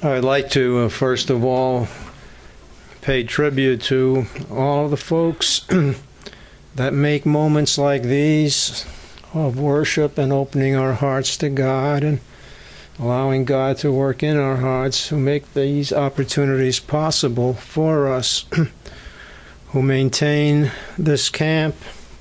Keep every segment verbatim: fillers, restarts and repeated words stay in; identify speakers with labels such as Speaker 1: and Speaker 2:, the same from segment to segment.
Speaker 1: I'd like to, uh, first of all, pay tribute to all the folks that make moments like these of worship and opening our hearts to God and allowing God to work in our hearts, who make these opportunities possible for us, who maintain this camp,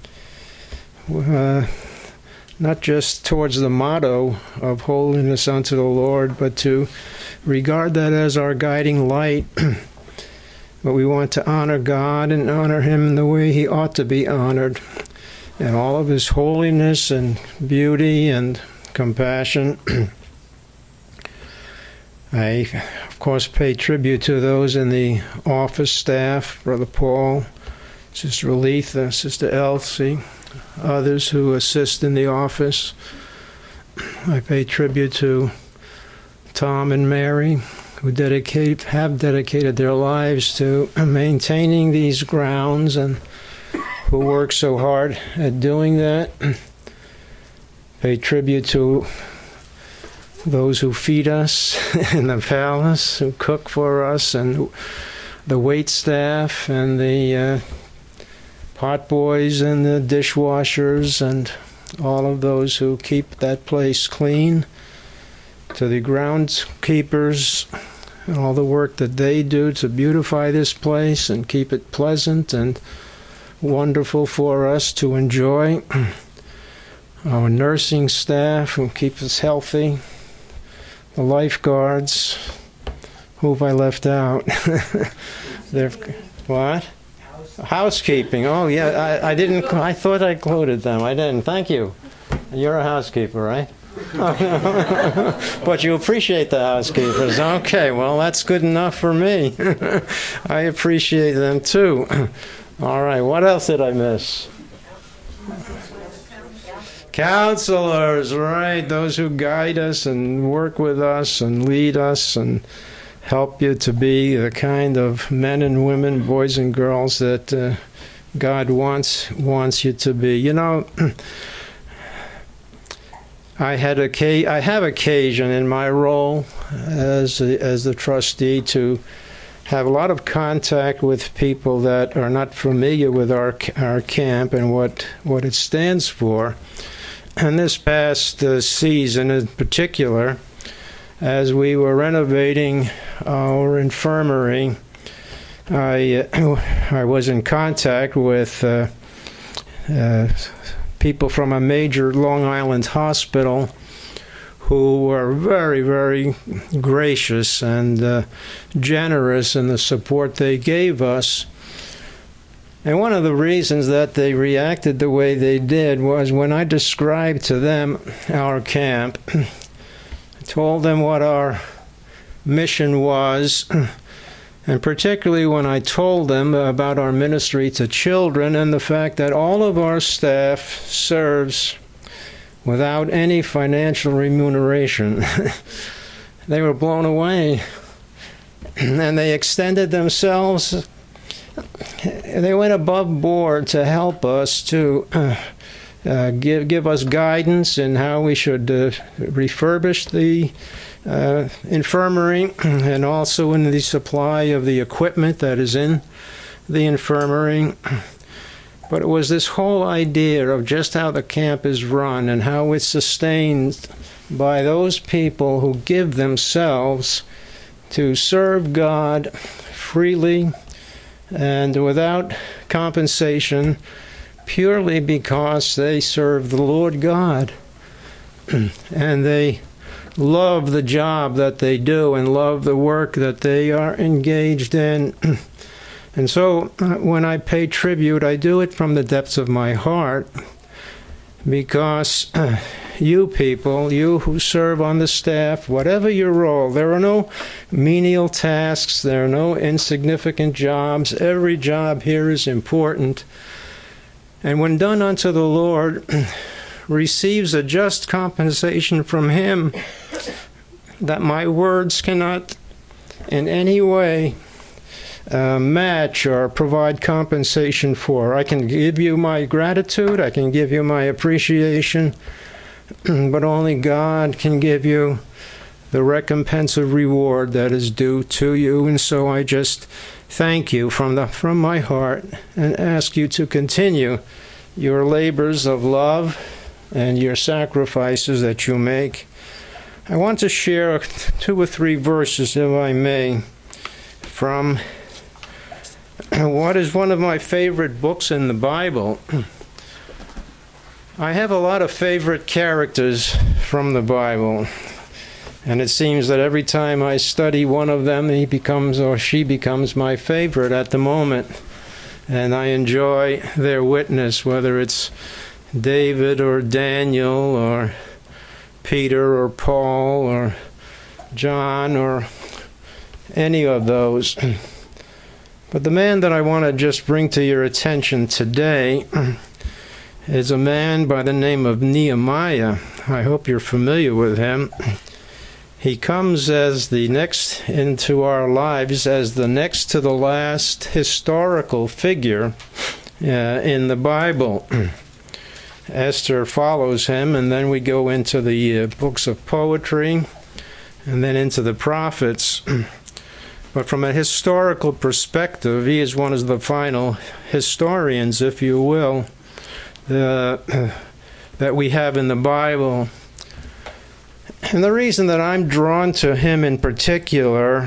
Speaker 1: uh, not just towards the motto of holiness unto the Lord, but to regard that as our guiding light. But we want to honor God and honor Him in the way He ought to be honored, in all of His holiness and beauty and compassion. I, of course, pay tribute to those in the office staff, Brother Paul, Sister Aletha, Sister Elsie, others who assist in the office. I pay tribute to Tom and Mary, who dedicate, have dedicated their lives to maintaining these grounds and who work so hard at doing that. Pay tribute to those who feed us in the palace, who cook for us, and the wait staff, and the uh, pot boys, and the dishwashers, and all of those who keep that place clean, to the groundskeepers, and all the work that they do to beautify this place and keep it pleasant and wonderful for us to enjoy. Our nursing staff who keep us healthy. The lifeguards. Who have I left out? They're, what? Housekeeping. Housekeeping. Oh, yeah. I, I didn't. I thought I included them. I didn't. Thank you. You're a housekeeper, right? But you appreciate the housekeepers. Okay. Well, that's good enough for me. I appreciate them too. All right. What else did I miss? Counselors, right, those who guide us and work with us and lead us and help you to be the kind of men and women, boys and girls that uh, God wants wants you to be. You know, I had a I have occasion in my role as a, as the trustee to have a lot of contact with people that are not familiar with our our camp and what what it stands for. And this past uh, season in particular, as we were renovating our infirmary, I, uh, I was in contact with uh, uh, people from a major Long Island hospital who were very, very gracious and uh, generous in the support they gave us. And one of the reasons that they reacted the way they did was when I described to them our camp, I told them what our mission was, and particularly when I told them about our ministry to children and the fact that all of our staff serves without any financial remuneration. They were blown away, and they extended themselves. They went above board to help us to uh, uh, give give us guidance in how we should uh, refurbish the uh, infirmary, and also in the supply of the equipment that is in the infirmary. But it was this whole idea of just how the camp is run and how it's sustained by those people who give themselves to serve God freely and without compensation, purely because they serve the Lord God. And they love the job that they do and love the work that they are engaged in. And so uh, when I pay tribute, I do it from the depths of my heart, because uh, you people, you who serve on the staff, whatever your role, there are no menial tasks, there are no insignificant jobs. Every job here is important. And when done unto the Lord, receives a just compensation from Him that my words cannot in any way uh, match or provide compensation for. I can give you my gratitude, I can give you my appreciation, but only God can give you the recompense of reward that is due to you. And so I just thank you from the from my heart and ask you to continue your labors of love and your sacrifices that you make. I want to share two or three verses, if I may, from what is one of my favorite books in the Bible. I have a lot of favorite characters from the Bible, and it seems that every time I study one of them, he becomes or she becomes my favorite at the moment, and I enjoy their witness, whether it's David or Daniel or Peter or Paul or John or any of those. But the man that I want to just bring to your attention today is a man by the name of Nehemiah. I hope you're familiar with him. He comes as the next into our lives as the next to the last historical figure uh, in the Bible. Esther follows him, and then we go into the uh, books of poetry, and then into the prophets. But from a historical perspective, he is one of the final historians, if you will, uh, that we have in the Bible. And the reason that I'm drawn to him in particular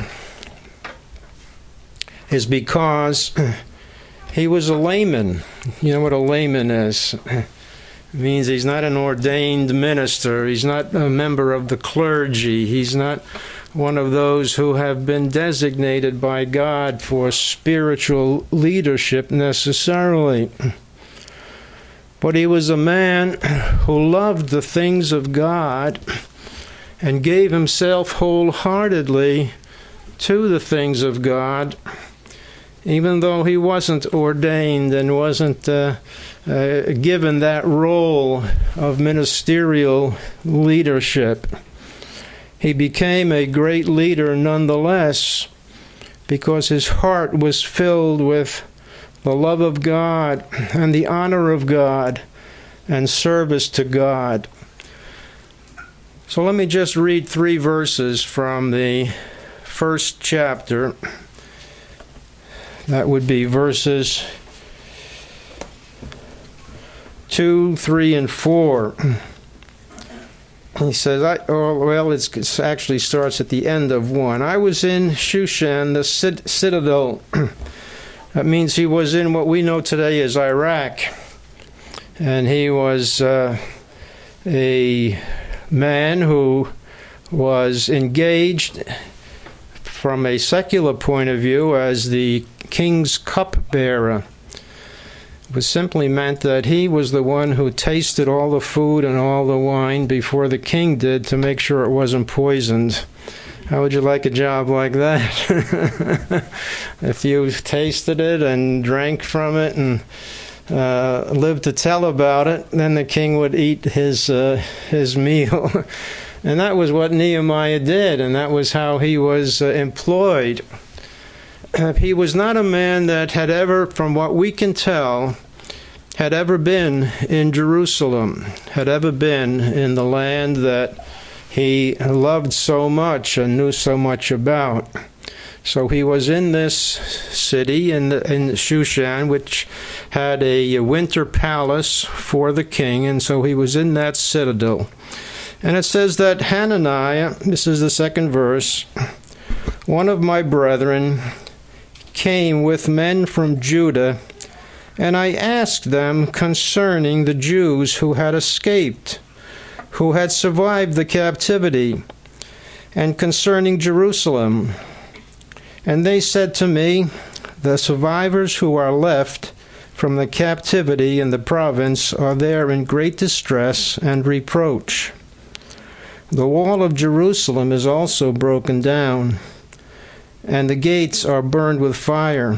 Speaker 1: is because he was a layman. You know what a layman is? It means he's not an ordained minister. He's not a member of the clergy. He's not one of those who have been designated by God for spiritual leadership necessarily. But he was a man who loved the things of God and gave himself wholeheartedly to the things of God, even though he wasn't ordained and wasn't uh, uh, given that role of ministerial leadership. He became a great leader nonetheless because his heart was filled with the love of God and the honor of God and service to God. So let me just read three verses from the first chapter. That would be verses two, three, and four. He says, I, oh, well, it's, it actually starts at the end of one. I was in Shushan, the cit- citadel. That means he was in what we know today as Iraq. And he was uh, a man who was engaged from a secular point of view as the king's cupbearer. It was simply meant that he was the one who tasted all the food and all the wine before the king did to make sure it wasn't poisoned. How would you like a job like that? If you tasted it and drank from it and uh, lived to tell about it, then the king would eat his uh, his meal. And that was what Nehemiah did, and that was how he was uh, employed. He was not a man that had ever, from what we can tell, had ever been in Jerusalem, had ever been in the land that he loved so much and knew so much about. So he was in this city in, the, in Shushan, which had a winter palace for the king, and so he was in that citadel. And it says that Hananiah, this is the second verse, one of my brethren came with men from Judah, and I asked them concerning the Jews who had escaped, who had survived the captivity, and concerning Jerusalem. And they said to me, the survivors who are left from the captivity in the province are there in great distress and reproach. The wall of Jerusalem is also broken down, and the gates are burned with fire.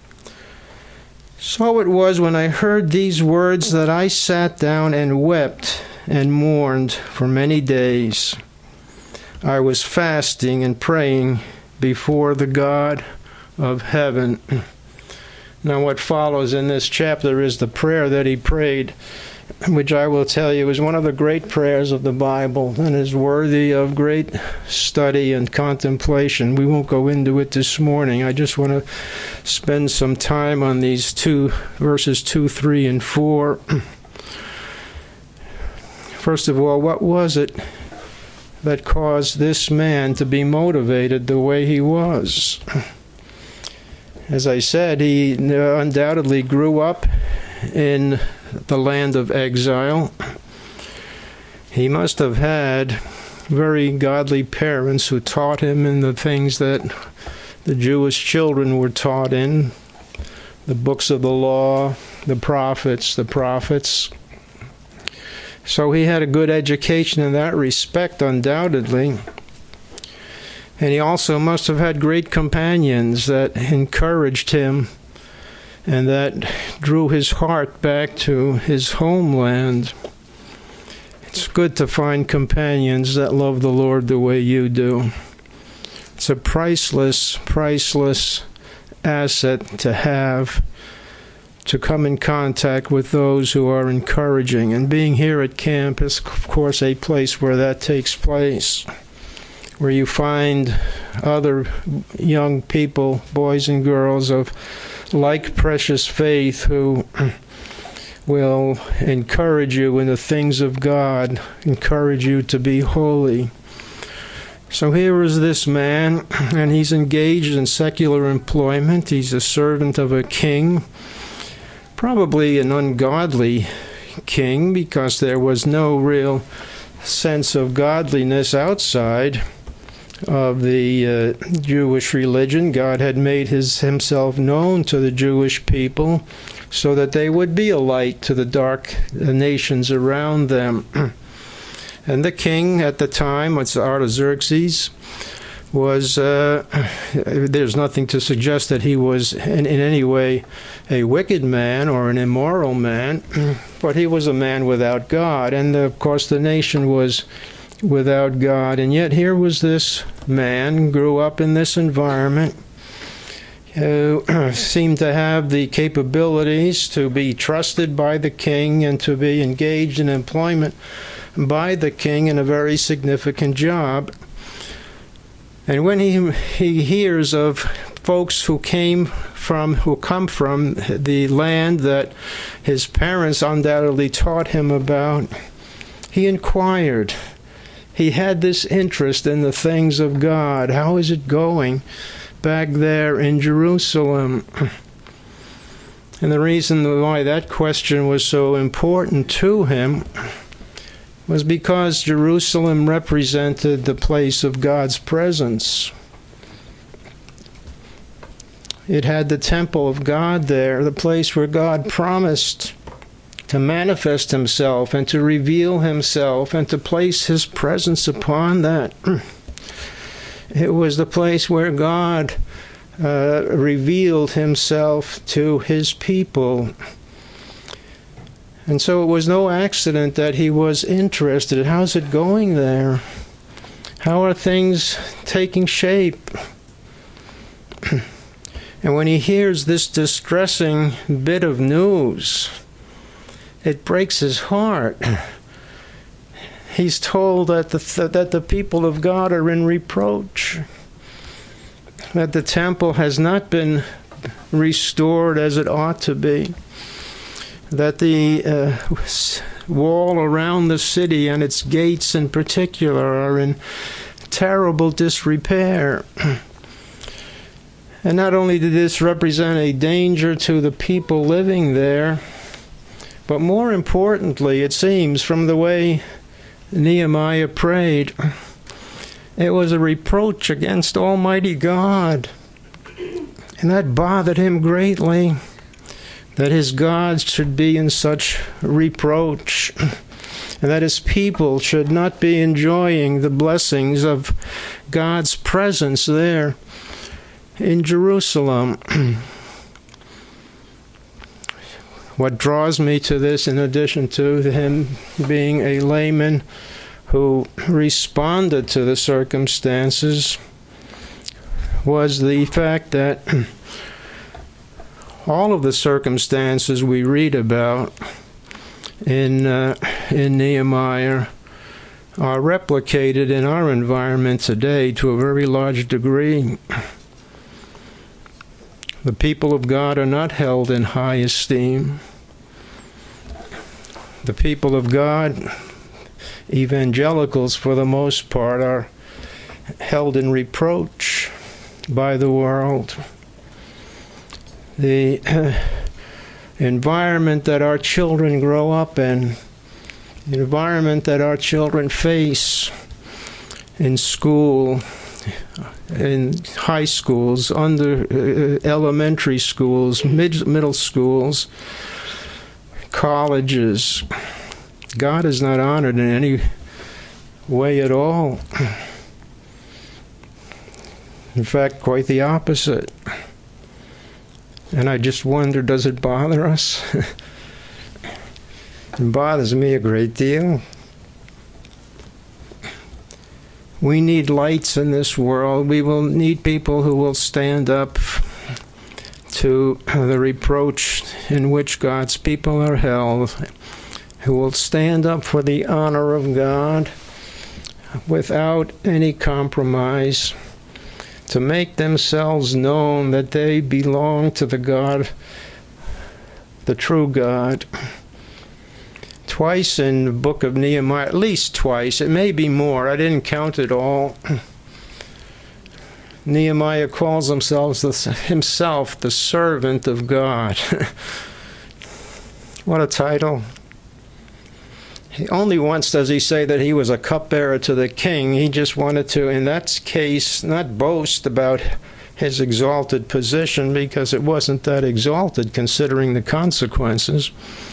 Speaker 1: So it was when I heard these words that I sat down and wept and mourned for many days. I was fasting and praying before the God of heaven. Now what follows in this chapter is the prayer that he prayed which I will tell you is one of the great prayers of the Bible and is worthy of great study and contemplation. We won't go into it this morning. I just want to spend some time on these two verses two, three, and four. First of all, what was it that caused this man to be motivated the way he was? As I said, he undoubtedly grew up in the land of exile. He must have had very godly parents who taught him in the things that the Jewish children were taught in, the books of the law, the prophets, the prophets. So he had a good education in that respect, undoubtedly. And he also must have had great companions that encouraged him and that drew his heart back to his homeland. It's good to find companions that love the Lord the way you do. It's a priceless, priceless asset to have, to come in contact with those who are encouraging. And being here at camp is, of course, a place where that takes place, where you find other young people, boys and girls of like precious faith, who will encourage you in the things of God, encourage you to be holy. So here is this man, and he's engaged in secular employment. He's a servant of a king, probably an ungodly king, because there was no real sense of godliness outside of the uh, Jewish religion. God had made his himself known to the Jewish people so that they would be a light to the dark nations around them. And the king at the time, it's Artaxerxes, was, uh, there's nothing to suggest that he was in, in any way a wicked man or an immoral man, but he was a man without God. And of course the nation was without God. And yet here was this man, grew up in this environment, who seemed to have the capabilities to be trusted by the king and to be engaged in employment by the king in a very significant job. And when he he hears of folks who came from, who come from the land that his parents undoubtedly taught him about, he inquired. He had this interest in the things of God. How is it going back there in Jerusalem? And the reason why that question was so important to him was because Jerusalem represented the place of God's presence. It had the temple of God there, the place where God promised to manifest himself and to reveal himself and to place his presence upon that. It was the place where God uh, revealed himself to his people. And so it was no accident that he was interested. How's it going there? How are things taking shape? And when he hears this distressing bit of news, it breaks his heart. He's told that the, that the people of God are in reproach, that the temple has not been restored as it ought to be, that the uh, wall around the city and its gates in particular are in terrible disrepair. And not only did this represent a danger to the people living there, but more importantly, it seems, from the way Nehemiah prayed, it was a reproach against Almighty God. And that bothered him greatly, that his God should be in such reproach, and that his people should not be enjoying the blessings of God's presence there in Jerusalem. What draws me to this, in addition to him being a layman who responded to the circumstances, was the fact that all of the circumstances we read about in uh, in Nehemiah are replicated in our environment today to a very large degree. The people of God are not held in high esteem. The people of God, evangelicals for the most part, are held in reproach by the world. The uh, environment that our children grow up in, the environment that our children face in school, in high schools, under uh, elementary schools, mid, middle schools, colleges, God is not honored in any way at all. In fact, quite the opposite. And I just wonder, does it bother us? It bothers me a great deal. We need lights in this world. We will need people who will stand up to the reproach in which God's people are held, who will stand up for the honor of God without any compromise, to make themselves known that they belong to the God, the true God. Twice in the book of Nehemiah, at least twice, it may be more, I didn't count it all, Nehemiah calls himself the, himself the servant of God. What a title. He only once does he say that he was a cupbearer to the king. He just wanted to, in that case, not boast about his exalted position, because it wasn't that exalted considering the consequences.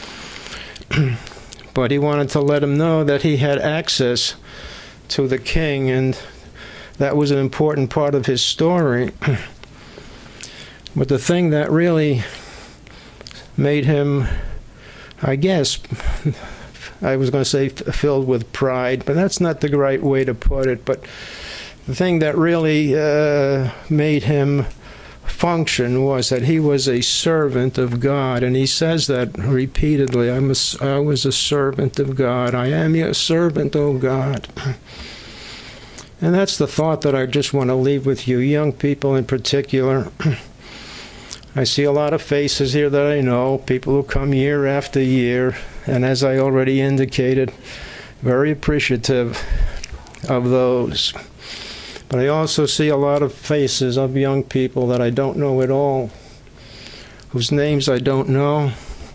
Speaker 1: But he wanted to let him know that he had access to the king, and that was an important part of his story. But the thing that really made him, I guess, I was going to say filled with pride, but that's not the right way to put it. But the thing that really uh, made him function was that he was a servant of God. And he says that repeatedly, I'm a, I was a servant of God. I am your servant, O God. And that's the thought that I just want to leave with you, young people in particular. I see a lot of faces here that I know, people who come year after year, and as I already indicated, very appreciative of those. But I also see a lot of faces of young people that I don't know at all, whose names I don't know.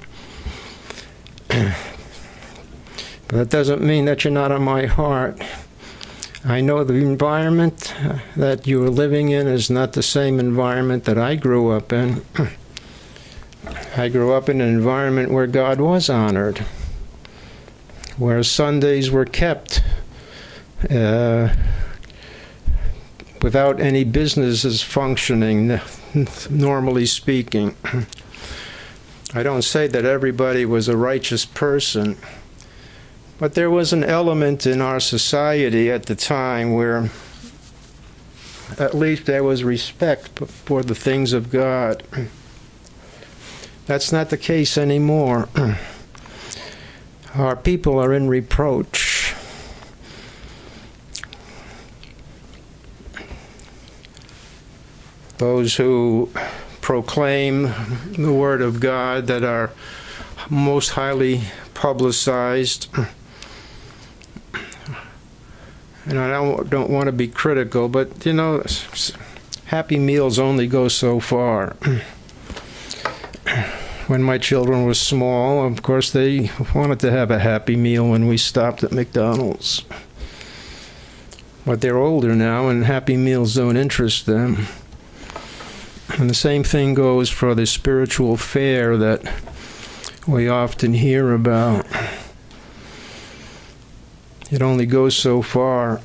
Speaker 1: But that doesn't mean that you're not on my heart. I know the environment that you are living in is not the same environment that I grew up in. I grew up in an environment where God was honored, where Sundays were kept uh, without any businesses functioning, normally speaking. I don't say that everybody was a righteous person, but there was an element in our society at the time where at least there was respect for the things of God. That's not the case anymore. Our people are in reproach. Those who proclaim the Word of God that are most highly publicized. And I don't, don't want to be critical, but, you know, Happy Meals only go so far. When my children were small, of course, they wanted to have a Happy Meal when we stopped at McDonald's. But they're older now, and Happy Meals don't interest them. And the same thing goes for the spiritual fare that we often hear about. It only goes so far.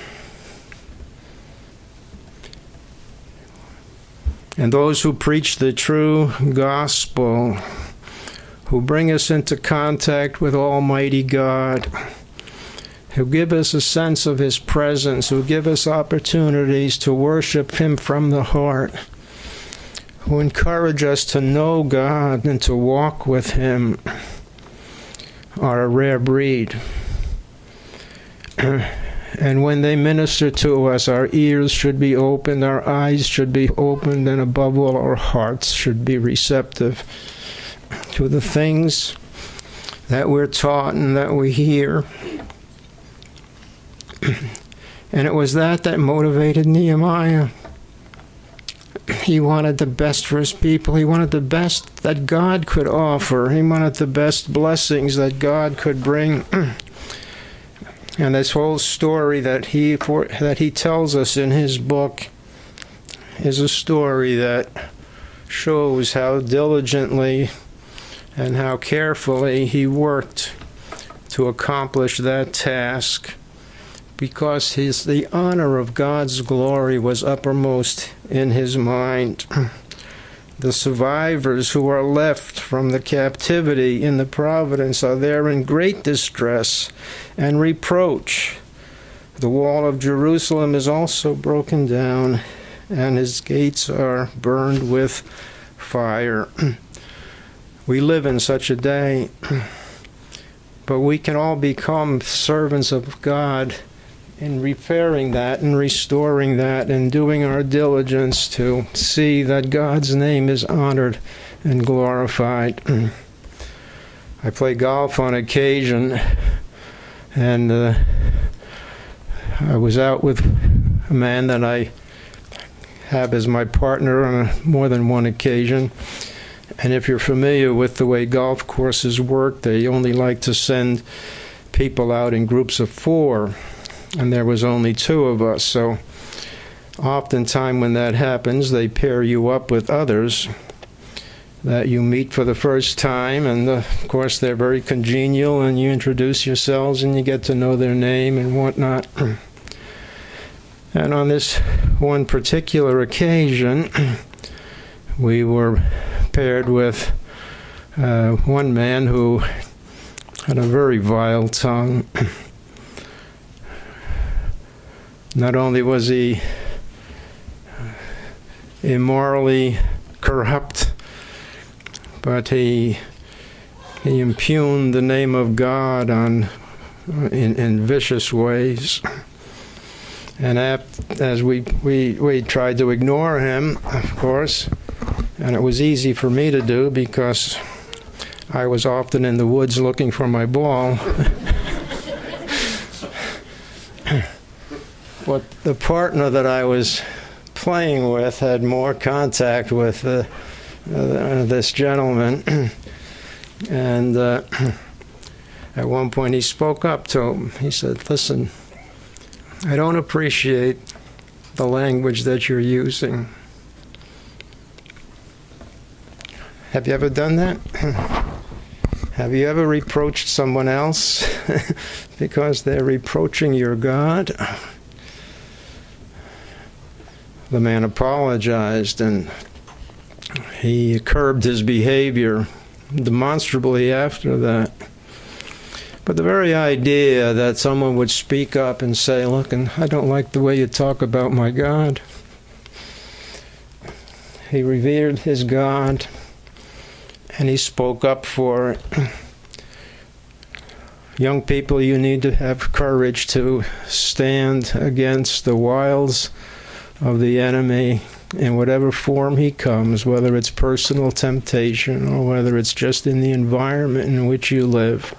Speaker 1: And those who preach the true gospel, who bring us into contact with Almighty God, who give us a sense of His presence, who give us opportunities to worship Him from the heart, who encourage us to know God and to walk with Him, are a rare breed. And when they minister to us, our ears should be opened, our eyes should be opened, and above all, our hearts should be receptive to the things that we're taught and that we hear. And it was that that motivated Nehemiah. He wanted the best for his people. He wanted the best that God could offer. He wanted the best blessings that God could bring. And this whole story that he for, that he tells us in his book is a story that shows how diligently and how carefully he worked to accomplish that task, because his, the honor of God's glory was uppermost in his mind. The survivors who are left from the captivity in the providence are there in great distress and reproach. The wall of Jerusalem is also broken down, and his gates are burned with fire. We live in such a day, but we can all become servants of God in repairing that and restoring that and doing our diligence to see that God's name is honored and glorified. I play golf on occasion, and uh, I was out with a man that I have as my partner on a, more than one occasion. And if you're familiar with the way golf courses work, they only like to send people out in groups of four. And there was only two of us, so oftentimes when that happens, they pair you up with others that you meet for the first time, and uh, of course they're very congenial, and you introduce yourselves and you get to know their name and whatnot. And on this one particular occasion, we were paired with uh, one man who had a very vile tongue. Not only was he immorally corrupt, but he he impugned the name of God on in, in vicious ways. And as we, we we tried to ignore him, of course, and it was easy for me to do because I was often in the woods looking for my ball. But the partner that I was playing with had more contact with uh, uh, this gentleman. And uh, at one point he spoke up to him. He said, "Listen, I don't appreciate the language that you're using." Have you ever done that? Have you ever reproached someone else because they're reproaching your God? The man apologized, and he curbed his behavior demonstrably after that. But the very idea that someone would speak up and say, "Look, and I don't like the way you talk about my God." He revered his God, and he spoke up for it. Young people, you need to have courage to stand against the wiles of the enemy in whatever form he comes, whether it's personal temptation or whether it's just in the environment in which you live.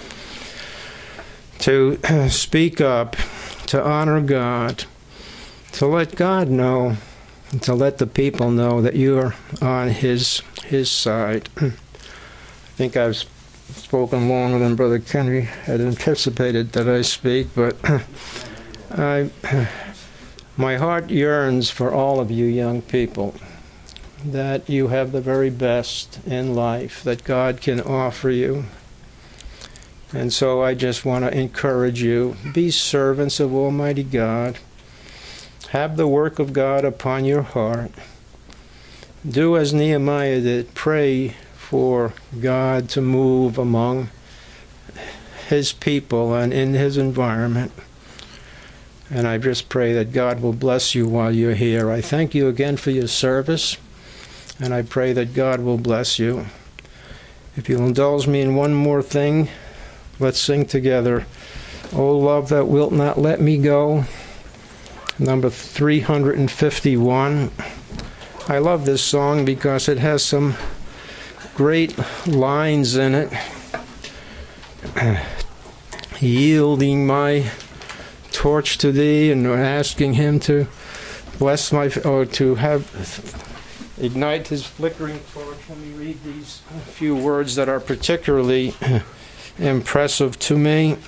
Speaker 1: To speak up, to honor God, to let God know, to let the people know that you're on his his side. I think I've spoken longer than Brother Kenny had anticipated that I speak, but I... My heart yearns for all of you young people, that you have the very best in life that God can offer you. And so I just want to encourage you, be servants of Almighty God. Have the work of God upon your heart. Do as Nehemiah did, pray for God to move among his people and in his environment. And I just pray that God will bless you while you're here. I thank you again for your service, and I pray that God will bless you. If you'll indulge me in one more thing, Let's sing together. O love that wilt not let me go. Number three hundred fifty-one. I love this song because it has some great lines in it. Yielding my torch to thee and asking him to bless my, or to have, ignite his flickering torch. Let me read these few words that are particularly impressive to me.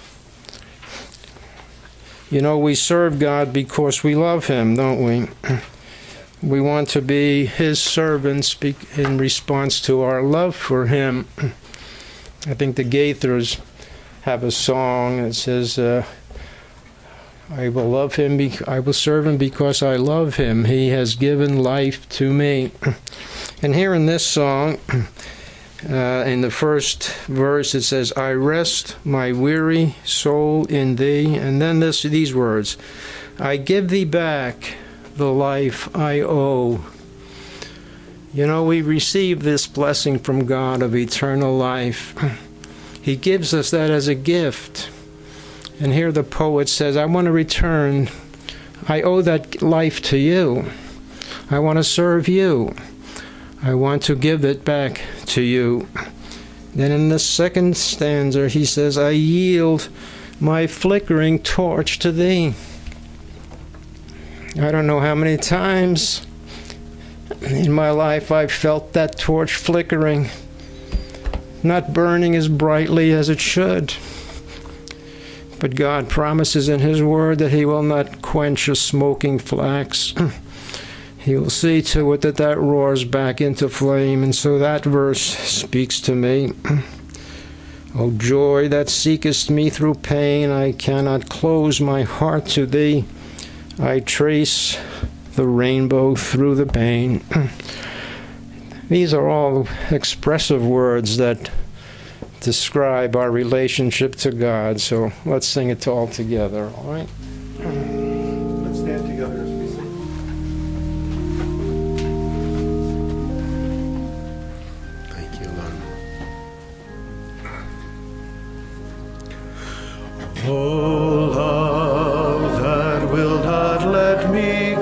Speaker 1: You know, we serve God because we love him, don't we? We want to be his servants in response to our love for him. I think the Gaithers have a song that says, uh, I will love him, be- I will serve him because I love him. He has given life to me. And here in this song, uh, in the first verse, it says, I rest my weary soul in thee. And then this, these words, I give thee back the life I owe. You know, we receive this blessing from God of eternal life. He gives us that as a gift. And here the poet says, I want to return. I owe that life to you. I want to serve you. I want to give it back to you. Then in the second stanza, he says, I yield my flickering torch to thee. I don't know how many times in my life I've felt that torch flickering, not burning as brightly as it should. But God promises in his word that he will not quench a smoking flax. He will see to it that that roars back into flame. And so that verse speaks to me. O joy that seekest me through pain, I cannot close my heart to thee. I trace the rainbow through the pain. These are all expressive words that describe our relationship to God. So let's sing it all together, all right? Let's stand together as we sing.
Speaker 2: Thank you, Lord. Oh, love that will not let me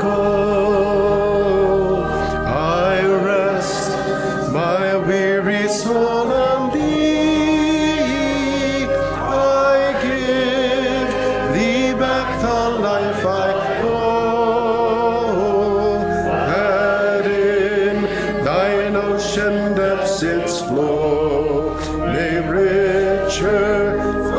Speaker 2: go, I rest my weary soul on thee. I give thee back the life I owe, that in thine ocean depths its flow may richer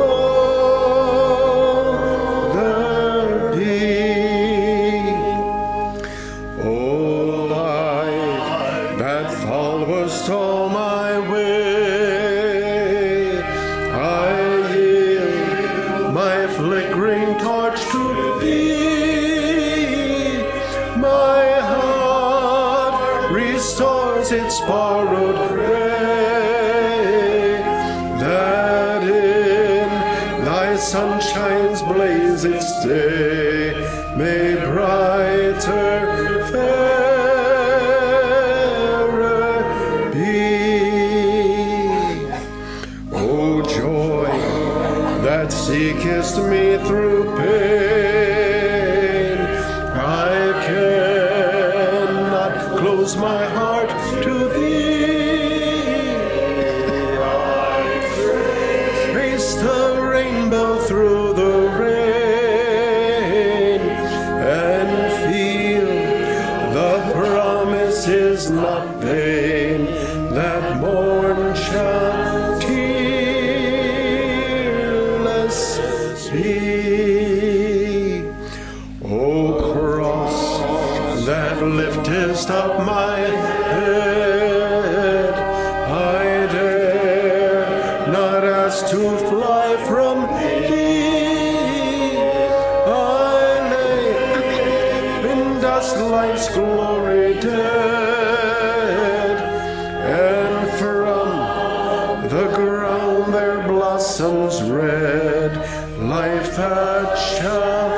Speaker 2: its borrowed ray, that in thy sunshine's blaze its day may brighter, fairer be. O joy that seekest me through pain, I cannot close my heart to thee. I trace the rainbow through the rain and feel the promise is not vain, that morn shall tearless be. O cross that liftest up my head, I dare not ask to fly from thee. I lay in dust life's glory dead, and from the ground there blossoms red life that shall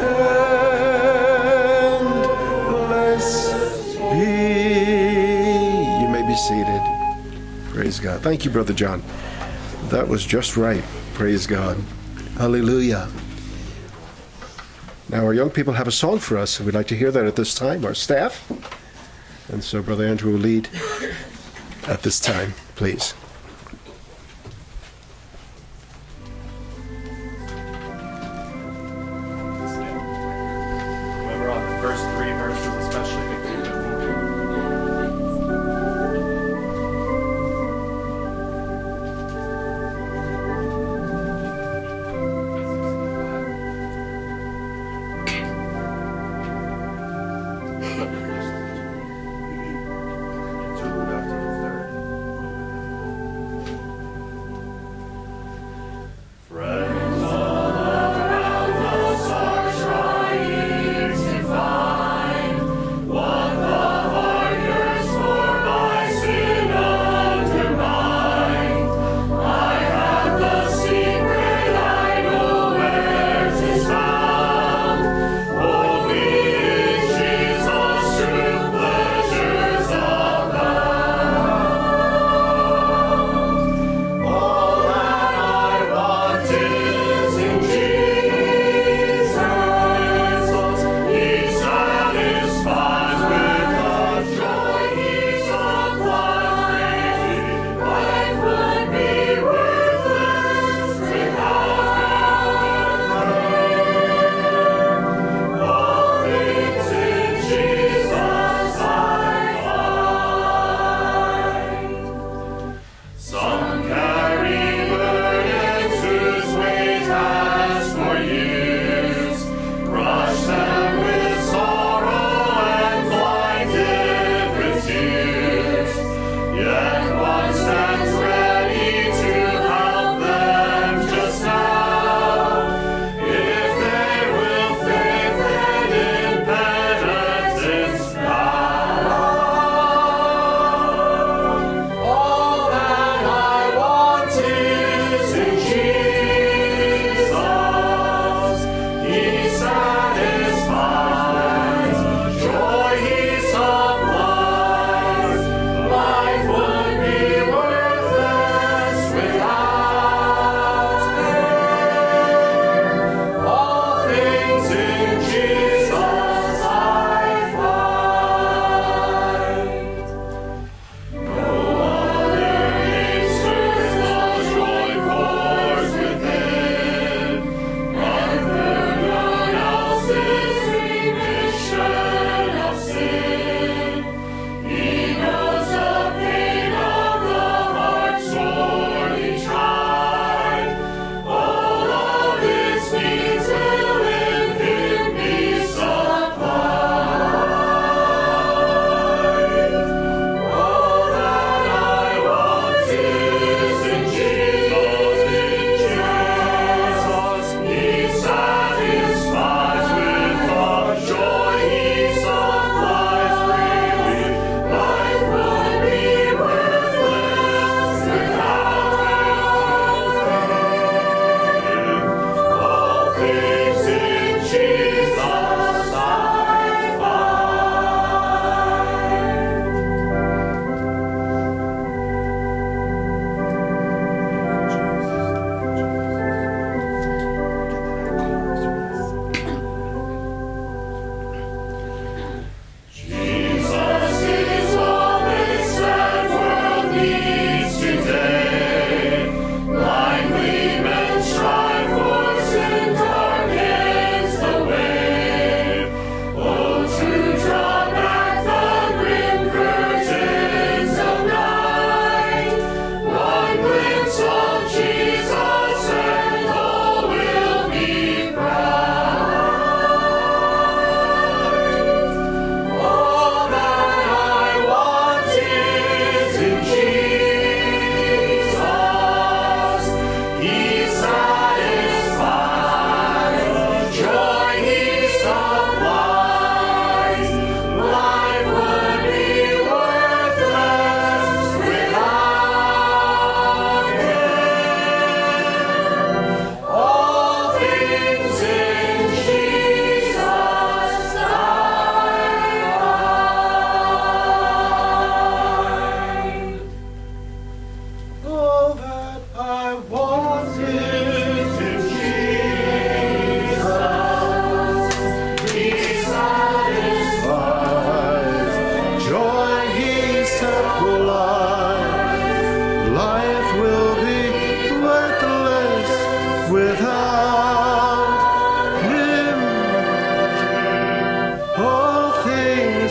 Speaker 2: endless be. You may be seated. Praise God. Thank you, Brother John.
Speaker 3: That was just right. Praise God. Hallelujah. Now, our young people have a song for us, and we'd like to hear that at this time, our staff. And so Brother Andrew will lead at this time, please.
Speaker 4: Remember on the first three verses especially. Two after the third.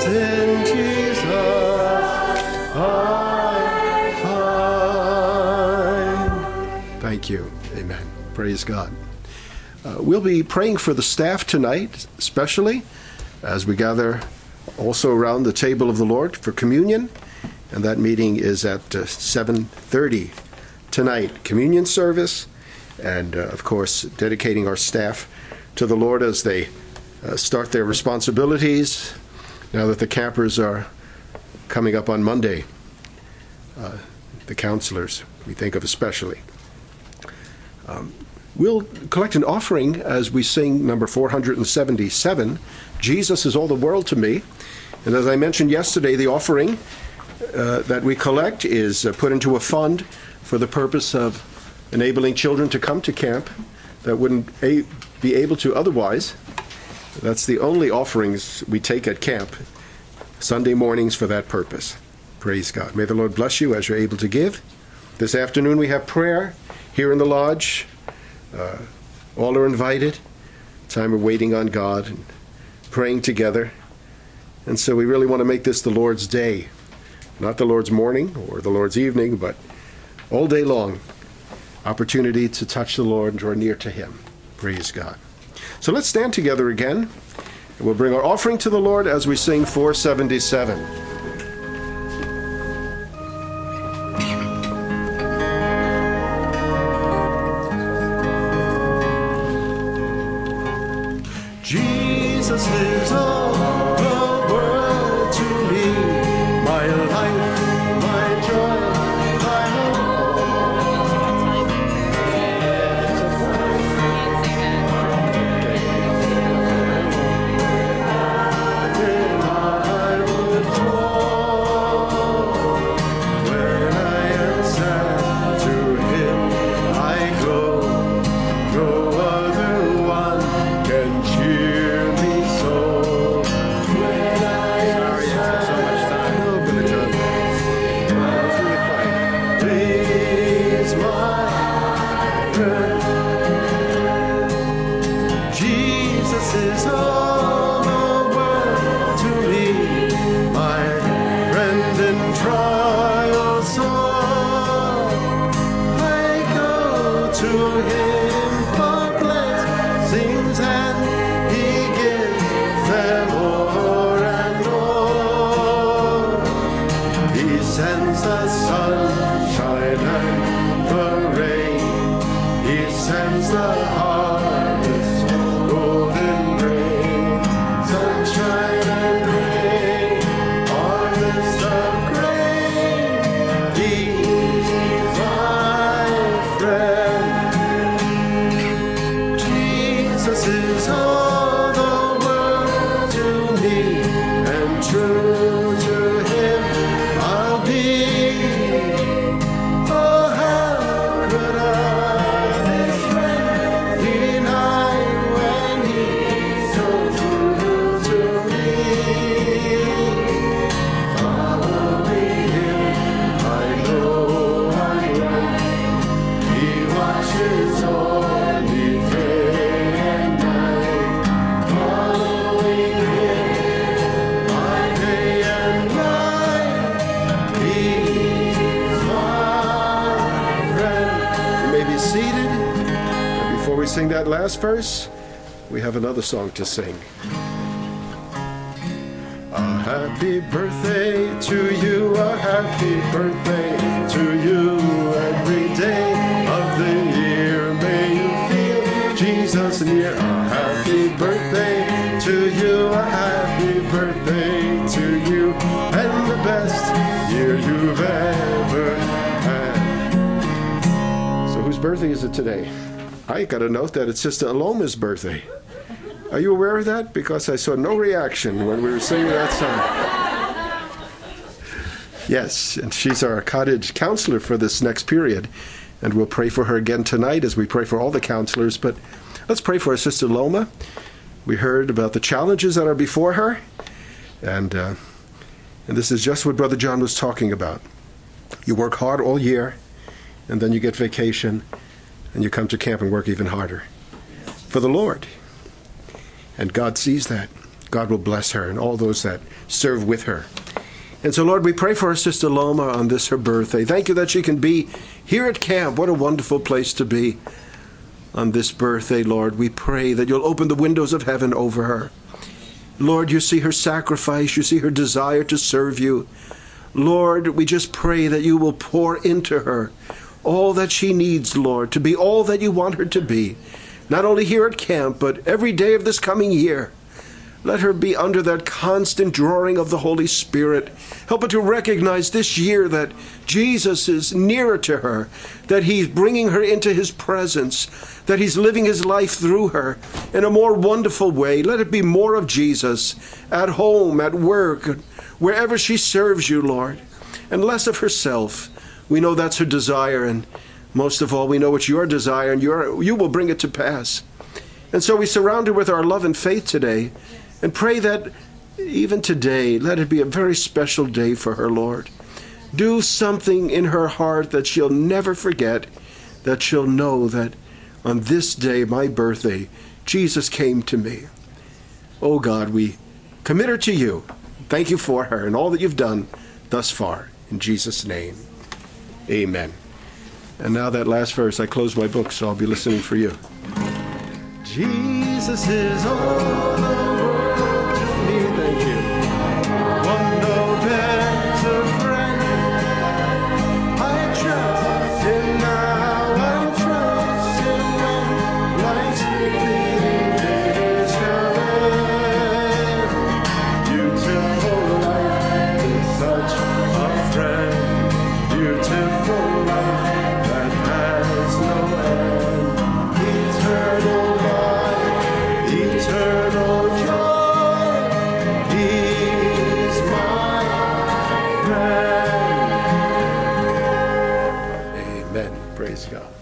Speaker 3: in Jesus I find. Thank you. Amen. Praise God. Uh, we'll be praying for the staff tonight, especially as we gather also around the table of the Lord for communion. And that meeting is at uh, seven thirty tonight. Communion service. And, uh, of course, dedicating our staff to the Lord as they uh, start their responsibilities now that the campers are coming up on Monday. Uh, the counselors, we think of especially. Um, we'll collect an offering as we sing number four hundred seventy-seven, Jesus is All the World to Me. And as I mentioned yesterday, the offering uh, that we collect is uh, put into a fund for the purpose of enabling children to come to camp that wouldn't a- be able to otherwise. That's the only offerings we take at camp, Sunday mornings for that purpose. Praise God. May the Lord bless you as you're able to give. This afternoon we have prayer here in the lodge. Uh, all are invited. Time of waiting on God and praying together. And so we really want to make this the Lord's day. Not the Lord's morning or the Lord's evening, but all day long. Opportunity to touch the Lord and draw near to Him. Praise God. So let's stand together again. And we'll bring our offering to the Lord as we sing four seventy-seven. Jesus is all the world to me, my life, my joy, my Sing that last verse, we have another song to sing. A happy birthday to you, a happy birthday to you. Every day of the year may you feel Jesus near. A happy birthday to you, a happy birthday to you, and the best year you've ever had. So whose birthday is it today? I got a note that it's Sister Aloma's birthday. Are you aware of that? Because I saw no reaction when we were singing that song. Yes, and she's our cottage counselor for this next period. And we'll pray for her again tonight as we pray for all the counselors. But let's pray for our Sister Loma. We heard about the challenges that are before her. And, uh, and this is just what Brother John was talking about. You work hard all year, and then you get vacation, and you come to camp and work even harder for the Lord. And God sees that. God will bless her and all those that serve with her. And so, Lord, we pray for our sister Loma on this, her birthday. Thank you that she can be here at camp. What a wonderful place to be on this birthday, Lord. We pray that you'll open the windows of heaven over her. Lord, you see her sacrifice. You see her desire to serve you. Lord, we just pray that you will pour into her all that she needs, Lord, to be all that you want her to be, not only here at camp, but every day of this coming year. Let her be under that constant drawing of the Holy Spirit. Help her to recognize this year that Jesus is nearer to her, that he's bringing her into his presence, that he's living his life through her in a more wonderful way. Let it be more of Jesus at home, at work, wherever she serves you, Lord, and less of herself. We know that's her desire, and most of all, we know it's your desire, and your, you will bring it to pass. And so we surround her with our love and faith today, and pray that even today, let it be a very special day for her, Lord. Do something in her heart that she'll never forget, that she'll know that on this day, my birthday, Jesus came to me. Oh God, we commit her to you. Thank you for her and all that you've done thus far. In Jesus' name, amen. And now that last verse, I close my book, so I'll be listening for you.
Speaker 2: Jesus is all the world to me. Thank you. One no better friend. I trust him now. I trust him when life's fleeting days come. Beautiful life is such a friend. Beautiful life that has no end. Eternal eternal joy, he's my friend.
Speaker 3: Amen. Praise God.